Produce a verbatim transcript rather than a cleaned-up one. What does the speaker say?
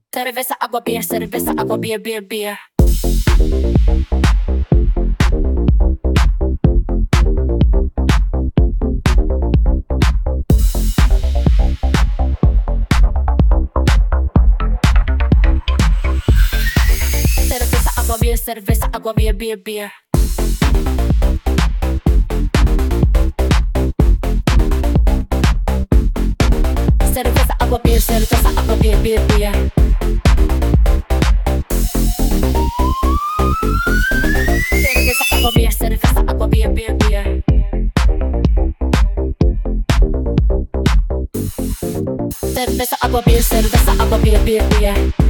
Cerveza, agua, beer, cerveza, agua, beer, beer, beer. Cerveza, agua, beer, cerveza, agua, beer, beer, beer. Cerveza, agua, beer, cerveza, agua, beer, beer, beer. Cerveza, agua, beer, cerveza, agua, beer, beer, beer. Cerveza, agua, beer, cerveza, agua, beer, beer, beer.